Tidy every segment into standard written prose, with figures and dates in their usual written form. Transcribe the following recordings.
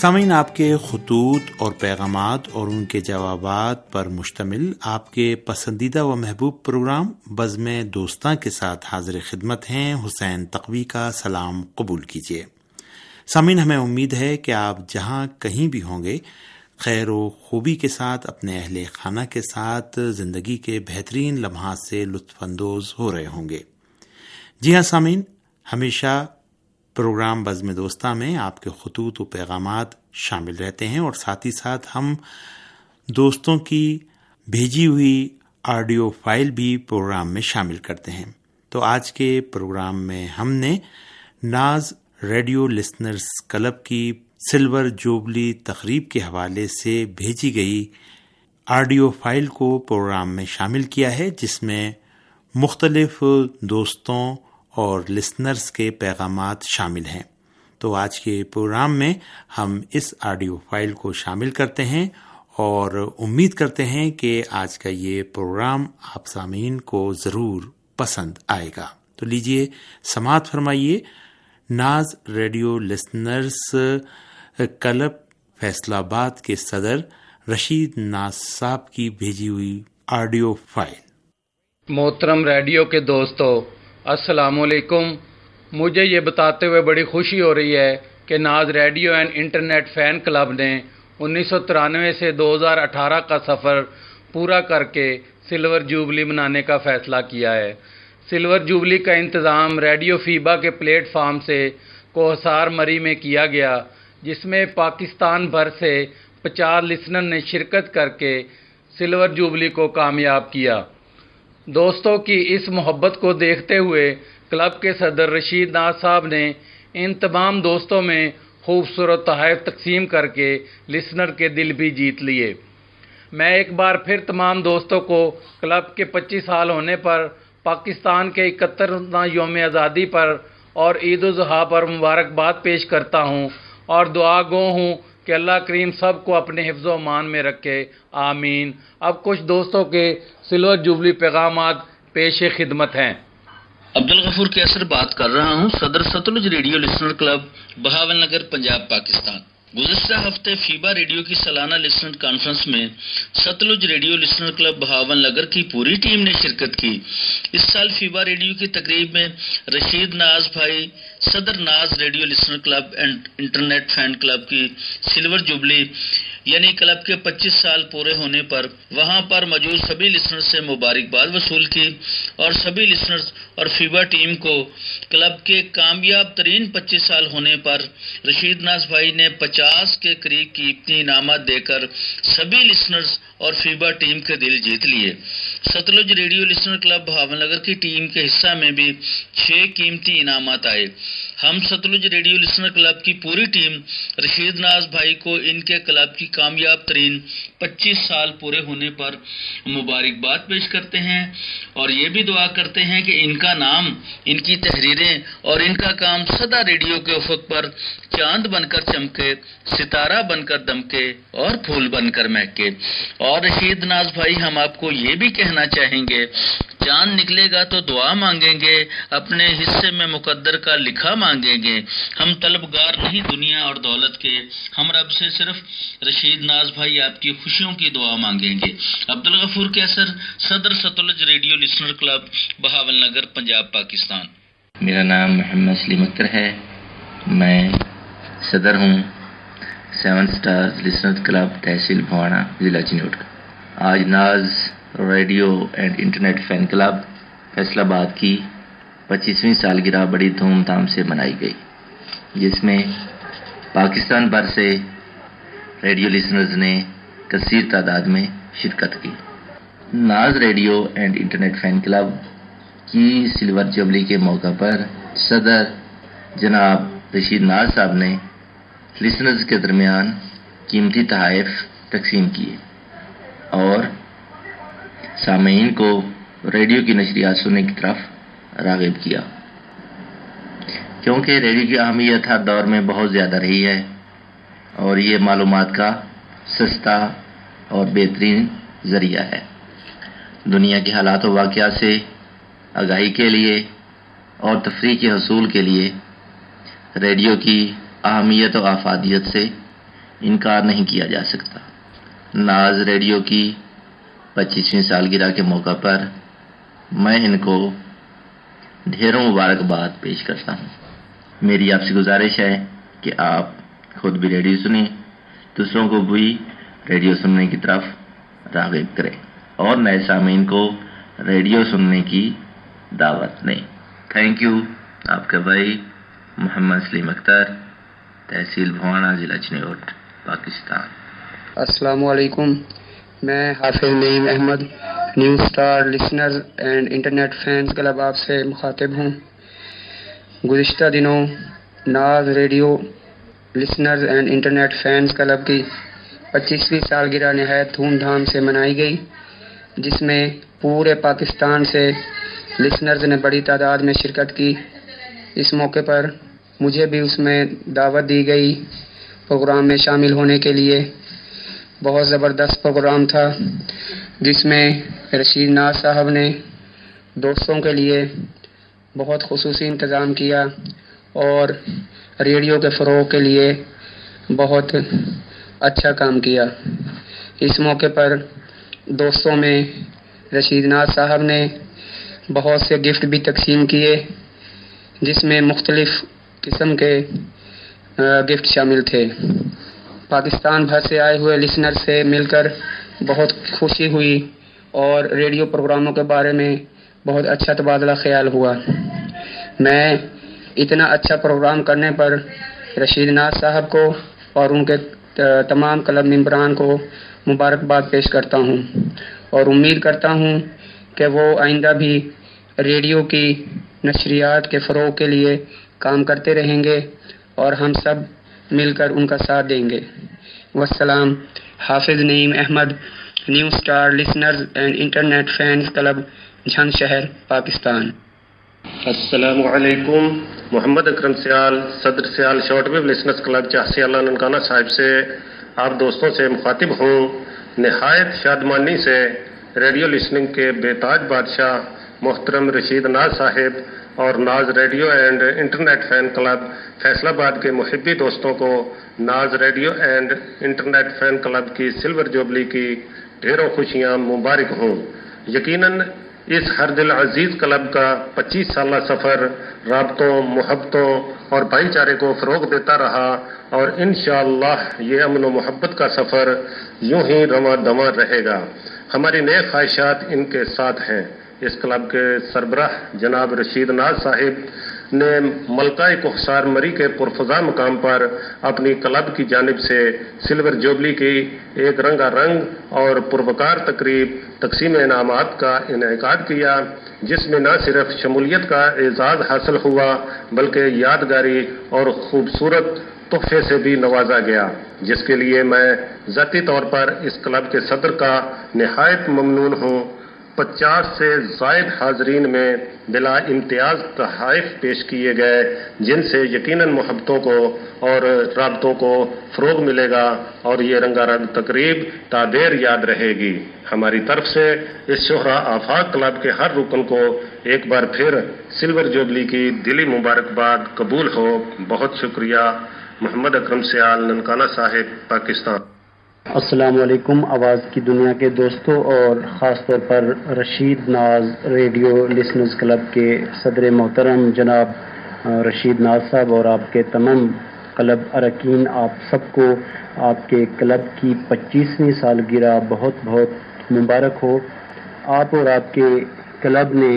سامعین، آپ کے خطوط اور پیغامات اور ان کے جوابات پر مشتمل آپ کے پسندیدہ و محبوب پروگرام بزم دوستاں کے ساتھ حاضر خدمت ہیں۔ حسین تقوی کا سلام قبول کیجیے۔ سامعین، ہمیں امید ہے کہ آپ جہاں کہیں بھی ہوں گے خیر و خوبی کے ساتھ اپنے اہل خانہ کے ساتھ زندگی کے بہترین لمحات سے لطف اندوز ہو رہے ہوں گے۔ جی ہاں سامعین، ہمیشہ پروگرام بزم دوستاں میں آپ کے خطوط و پیغامات شامل رہتے ہیں اور ساتھ ہی ساتھ ہم دوستوں کی بھیجی ہوئی آڈیو فائل بھی پروگرام میں شامل کرتے ہیں۔ تو آج کے پروگرام میں ہم نے ناز ریڈیو لسنرز کلب کی سلور جوبلی تقریب کے حوالے سے بھیجی گئی آڈیو فائل کو پروگرام میں شامل کیا ہے، جس میں مختلف دوستوں اور لسنرز کے پیغامات شامل ہیں۔ تو آج کے پروگرام میں ہم اس آڈیو فائل کو شامل کرتے ہیں اور امید کرتے ہیں کہ آج کا یہ پروگرام آپ سامعین کو ضرور پسند آئے گا۔ تو لیجئے سماعت فرمائیے Naz radio listeners club Faisalabad کے صدر رشید ناز صاحب کی بھیجی ہوئی آڈیو فائل۔ محترم ریڈیو کے دوستو، السلام علیکم۔ مجھے یہ بتاتے ہوئے بڑی خوشی ہو رہی ہے کہ Naz radio and internet fan club نے 1993 سے 2018 کا سفر پورا کر کے سلور جوبلی منانے کا فیصلہ کیا ہے۔ سلور جوبلی کا انتظام ریڈیو فیبا کے پلیٹ فارم سے کوہسار مری میں کیا گیا، جس میں پاکستان بھر سے 50 لسنر نے شرکت کر کے سلور جوبلی کو کامیاب کیا۔ دوستوں کی اس محبت کو دیکھتے ہوئے کلب کے صدر رشید ناز صاحب نے ان تمام دوستوں میں خوبصورت تحائف تقسیم کر کے لسنر کے دل بھی جیت لیے۔ میں ایک بار پھر تمام دوستوں کو کلب کے 25 سال ہونے پر، پاکستان کے 71واں یوم آزادی پر اور عید الاضحیٰ پر مبارکباد پیش کرتا ہوں اور دعا گو ہوں کہ اللہ کریم سب کو اپنے حفظ و امان میں رکھے، آمین۔ اب کچھ دوستوں کے سلور جوبلی پیغامات پیش خدمت ہیں۔ عبدالغفور کیسر بات کر رہا ہوں، صدر Sutlej radio listener club Bahawalnagar, Punjab, Pakistan. گزشتہ ہفتے فیبا ریڈیو کی سالانہ لسنر کانفرنس میں Sutlej radio listener club Bahawalnagar کی پوری ٹیم نے شرکت کی۔ اس سال فیبا ریڈیو کی تقریب میں رشید ناز بھائی، صدر Naz radio listener club and internet fan club کی سلور جوبلی یعنی کلب کے 25 سال پورے ہونے پر وہاں پر موجود سبھی لسنرز سے مبارکباد وصول کی اور سبھی لسنرز اور فیبا ٹیم کو کلب کے کامیاب ترین 25 سال ہونے پر رشید ناز بھائی نے 50 کے قریب قیمتی انعامات دے کر سبھی لسنرز اور فیبا ٹیم کے دل جیت لیے۔ Sutlej radio listener club Bahawalnagar کی ٹیم کے حصہ میں بھی 6 قیمتی انعامات آئے۔ ہم ستلج ریڈیو لسنر کلب کی پوری ٹیم رشید ناز بھائی کو ان کے کلب کی کامیاب ترین 25 سال پورے ہونے پر مبارکباد پیش کرتے ہیں اور یہ بھی دعا کرتے ہیں کہ ان کا نام، ان کی تحریریں اور ان کا کام سدا ریڈیو کے افق پر چاند بن کر چمکے، ستارہ بن کر دمکے اور پھول بن کر مہکے۔ اور رشید ناز بھائی، ہم آپ کو یہ بھی کہنا چاہیں گے، چاند نکلے گا تو دعا مانگیں گے، اپنے حصے میں مقدر کا لکھا مانگیں گے۔ ہم طلبگار نہیں دنیا اور دولت کے، ہم رب سے صرف رشید ناز بھائی آپ کی خوشیوں کی دعا مانگیں گے۔ عبدالغفور کیسر، صدر Sutlej radio listener club Bahawalnagar, Punjab, Pakistan. میرا نام محمد سلیم اختر ہے، میں صدر ہوں 7 سٹارز لسنر کلب تحصیل بھوانا، ضلع چنوٹ کا۔ آج Naz radio and internet fan club Faisalabad کی 25ویں سالگرہ بڑی دھوم دھام سے منائی گئی، جس میں پاکستان بھر سے ریڈیو لسنرز نے کثیر تعداد میں شرکت کی۔ Naz radio and internet fan club کی سلور جوبلی کے موقع پر صدر جناب رشید ناز صاحب نے لسنرز کے درمیان قیمتی تحائف تقسیم کیے اور سامعین کو ریڈیو کی نشریات سننے کی طرف راغب کیا، کیونکہ ریڈیو کی اہمیت ہر دور میں بہت زیادہ رہی ہے اور یہ معلومات کا سستا اور بہترین ذریعہ ہے۔ دنیا کے حالات و واقعات سے آگاہی کے لیے اور تفریح کے حصول کے لیے ریڈیو کی اہمیت و افادیت سے انکار نہیں کیا جا سکتا۔ ناز ریڈیو کی 25ویں سالگرہ کے موقع پر میں ان کو ڈھیروں مبارکباد پیش کرتا ہوں۔ میری آپ سے گزارش ہے کہ آپ خود بھی ریڈیو سنیں، دوسروں کو بھی ریڈیو سننے کی طرف راغب کریں اور نئے سامعین کو ریڈیو سننے کی دعوت دیں۔ تھینک یو، آپ کا بھائی محمد سلیم اختر، تحصیل بھوانا، ضلع چنیوٹ، پاکستان۔ السلام علیکم، میں Hafiz Naeem Ahmed, new star listeners and internet fans club آپ سے مخاطب ہوں۔ گزشتہ دنوں Naz radio listeners and internet fans club کی 25ویں سالگرہ نہایت دھوم دھام سے منائی گئی، جس میں پورے پاکستان سے لسنرز نے بڑی تعداد میں شرکت کی۔ اس موقع پر مجھے بھی اس میں دعوت دی گئی پروگرام میں شامل ہونے کے لیے۔ بہت زبردست پروگرام تھا، جس میں رشید ناز صاحب نے دوستوں کے لیے بہت خصوصی انتظام کیا اور ریڈیو کے فروغ کے لیے بہت اچھا کام کیا۔ اس موقع پر دوستوں میں رشید ناز صاحب نے بہت سے گفٹ بھی تقسیم کیے، جس میں مختلف قسم کے گفٹ شامل تھے۔ پاکستان بھر سے آئے ہوئے لسنر سے مل کر بہت خوشی ہوئی اور ریڈیو پروگراموں کے بارے میں بہت اچھا تبادلہ خیال ہوا۔ میں اتنا اچھا پروگرام کرنے پر رشید ناز صاحب کو اور ان کے تمام کلب ممبران کو مبارکباد پیش کرتا ہوں اور امید کرتا ہوں کہ وہ آئندہ بھی ریڈیو کی نشریات کے فروغ کے لیے کام کرتے رہیں گے اور ہم سب مل کر ان کا ساتھ دیں گے۔ والسلام، Hafiz Naeem Ahmed, new star listeners and internet fans club, Jhang شہر، پاکستان۔ السلام علیکم، محمد اکرم سیال، صدر Sial short wave listeners club Chahsiala Nankana Sahib سے آپ دوستوں سے مخاطب ہوں۔ نہایت شادمانی سے ریڈیو لسننگ کے بے تاج بادشاہ محترم رشید ناز صاحب اور Naz radio and internet fan club Faisalabad کے محبی دوستوں کو Naz radio and internet fan club کی سلور جوبلی کی ڈھیروں خوشیاں مبارک ہوں۔ یقیناً اس ہر دل عزیز کلب کا 25 سالہ سفر رابطوں، محبتوں اور بھائی چارے کو فروغ دیتا رہا اور انشاءاللہ یہ امن و محبت کا سفر یوں ہی رواں دواں رہے گا۔ ہماری نیک خواہشات ان کے ساتھ ہیں۔ اس کلب کے سربراہ جناب رشید ناز صاحب نے ملکہ کوہسار مری کے پرفضا مقام پر اپنی کلب کی جانب سے سلور جوبلی کی ایک رنگا رنگ اور پروکار تقریب تقسیم انعامات کا انعقاد کیا، جس میں نہ صرف شمولیت کا اعزاز حاصل ہوا بلکہ یادگاری اور خوبصورت تحفے سے بھی نوازا گیا، جس کے لیے میں ذاتی طور پر اس کلب کے صدر کا نہایت ممنون ہوں۔ 50 سے زائد حاضرین میں بلا امتیاز تحائف پیش کیے گئے، جن سے یقیناً محبتوں کو اور رابطوں کو فروغ ملے گا اور یہ رنگا رنگ تقریب تادیر یاد رہے گی۔ ہماری طرف سے اس شہرا آفاق کلب کے ہر رکن کو ایک بار پھر سلور جوبلی کی دلی مبارکباد قبول ہو۔ بہت شکریہ۔ محمد اکرم سیال، ننکانہ صاحب، پاکستان۔ السلام علیکم آواز کی دنیا کے دوستوں اور خاص طور پر Rashid Naz radio listeners club کے صدر محترم جناب رشید ناز صاحب اور آپ کے تمام کلب اراکین، آپ سب کو آپ کے کلب کی 25ویں سالگرہ بہت بہت مبارک ہو۔ آپ اور آپ کے کلب نے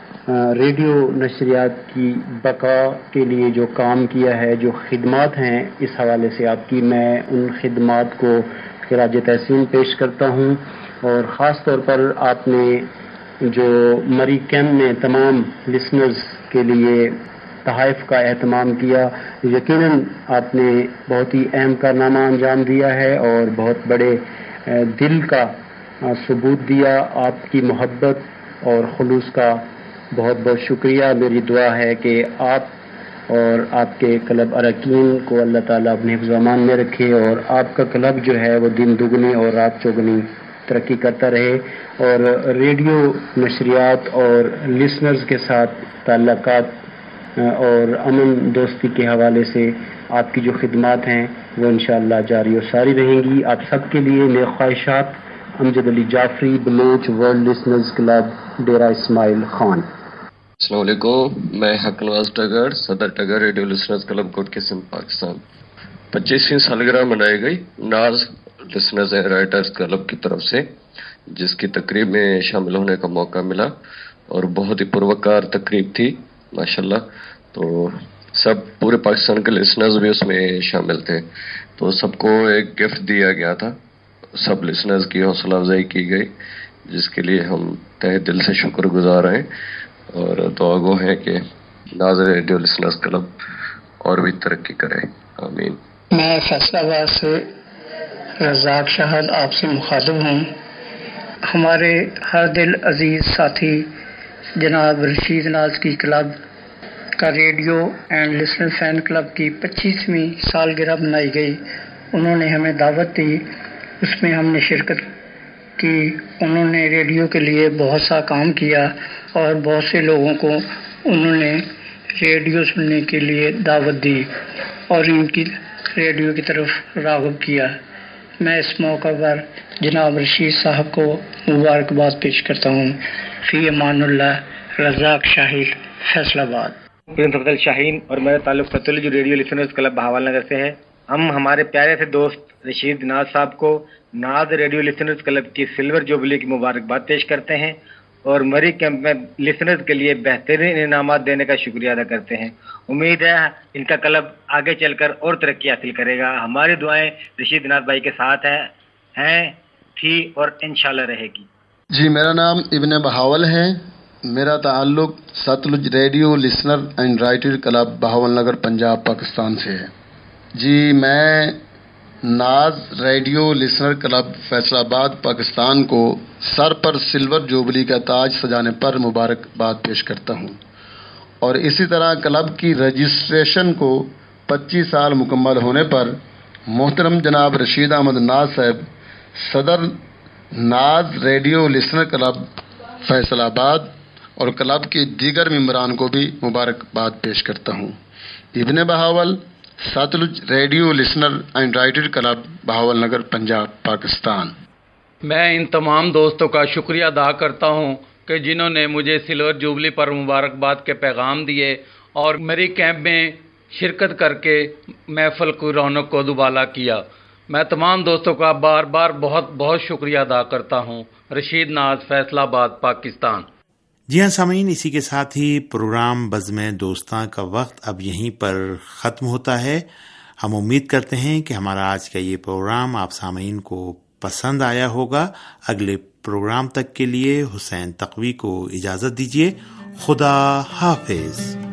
ریڈیو نشریات کی بقا کے لیے جو کام کیا ہے، جو خدمات ہیں اس حوالے سے آپ کی، میں ان خدمات کو خراج تحسین پیش کرتا ہوں۔ اور خاص طور پر آپ نے جو مری کیمپ میں تمام لسنرز کے لیے تحائف کا اہتمام کیا، یقیناً آپ نے بہت ہی اہم کارنامہ انجام دیا ہے اور بہت بڑے دل کا ثبوت دیا۔ آپ کی محبت اور خلوص کا بہت بہت شکریہ۔ میری دعا ہے کہ آپ اور آپ کے کلب اراکین کو اللہ تعالیٰ اپنے حفظ و امان میں رکھے اور آپ کا کلب جو ہے وہ دن دگنی اور رات چوگنی ترقی کرتا رہے، اور ریڈیو نشریات اور لسنرز کے ساتھ تعلقات اور امن دوستی کے حوالے سے آپ کی جو خدمات ہیں وہ انشاءاللہ جاری و ساری رہیں گی. آپ سب کے لیے نیک خواہشات. Amjad Ali Jafri, Baloch world listeners club, Dera Ismail Khan. السلام علیکم، میں حق نواز ٹگر، صدر ٹگر ریڈیو لسنرز کلب کوٹ کے سندھ پاکستان. 25ویں سالگرہ منائی گئی Naz listeners and writers club کی طرف سے، جس کی تقریب میں شامل ہونے کا موقع ملا اور بہت ہی پروکار تقریب تھی ماشاءاللہ. تو سب پورے پاکستان کے لسنرز بھی اس میں شامل تھے. تو سب کو ایک گفٹ دیا گیا تھا، سب لسنرز کی حوصلہ افزائی کی گئی، جس کے لیے ہم تہ دل سے شکر گزار ہیں اور دعا گو ہیں کہ ناز ریڈیو لسنرز کلب اور بھی ترقی کرے. آمین. میں فیصل آباد سے رزاق شاہد آپ سے مخاطب ہوں. ہمارے ہر دل عزیز ساتھی جناب رشید ناز کی کلب کا radio and listener fan club کی 25ویں سالگرہ منائی گئی. انہوں نے ہمیں دعوت دی، اس میں ہم نے شرکت کی. انہوں نے ریڈیو کے لیے بہت سا کام کیا اور بہت سے لوگوں کو انہوں نے ریڈیو سننے کے لیے دعوت دی اور ان کی ریڈیو کی طرف راغب کیا. میں اس موقع پر جناب رشید صاحب کو مبارکباد پیش کرتا ہوں. فی امان اللہ. رزاق شاہد، فیصل آباد. پرنس افضل شاہین اور میرا تعلق Sutlej radio listeners club Bahawalnagar سے ہے. ہم ہمارے پیارے سے دوست رشید ناز صاحب کو ناز ریڈیو لسنرز کلب کی سلور جوبلی کی مبارکباد پیش کرتے ہیں اور مری کیمپ میں لسنرز کے لیے بہترین انعامات دینے کا شکریہ ادا کرتے ہیں. امید ہے ان کا کلب آگے چل کر اور ترقی حاصل کرے گا. ہماری دعائیں رشید ناز بھائی کے ساتھ ہیں تھی اور انشاءاللہ رہے گی. جی، میرا نام ابن بہاول ہے. میرا تعلق Sutlej radio listener and writer club Bahawalnagar Punjab Pakistan سے ہے. جی، میں Naz radio listener club Faisalabad Pakistan کو سر پر سلور جوبلی کا تاج سجانے پر مبارکباد پیش کرتا ہوں اور اسی طرح کلب کی رجسٹریشن کو 25 سال مکمل ہونے پر محترم جناب رشید احمد ناز صاحب، صدر Naz radio listener club Faisalabad اور کلب کے دیگر ممبران کو بھی مبارکباد پیش کرتا ہوں. Ibn Bahawal, Sutlej radio listener and writer club Bahawalnagar Punjab Pakistan. میں ان تمام دوستوں کا شکریہ ادا کرتا ہوں کہ جنہوں نے مجھے سلور جوبلی پر مبارکباد کے پیغام دیے اور میری کیمپ میں شرکت کر کے محفل کی رونق کو دوبالا کیا. میں تمام دوستوں کا بار بار بہت بہت شکریہ ادا کرتا ہوں. رشید ناز، فیصل آباد، پاکستان. جی ہاں سامعین، اسی کے ساتھ ہی پروگرام بزم دوستاں کا وقت اب یہیں پر ختم ہوتا ہے. ہم امید کرتے ہیں کہ ہمارا آج کا یہ پروگرام آپ سامعین کو پسند آیا ہوگا. اگلے پروگرام تک کے لیے حسین تقوی کو اجازت دیجیے. خدا حافظ.